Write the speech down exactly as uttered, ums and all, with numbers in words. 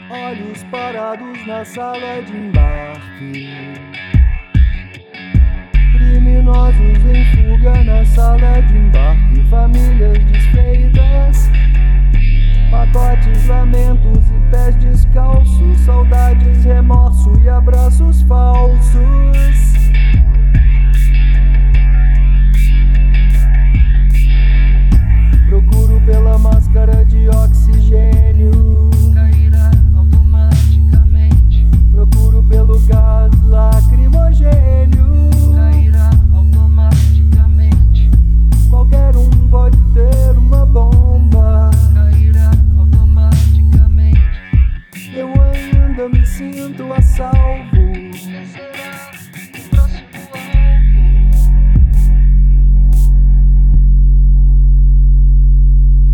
Olhos parados na sala de embarque, criminosos em fuga na sala de embarque, famílias desfeitas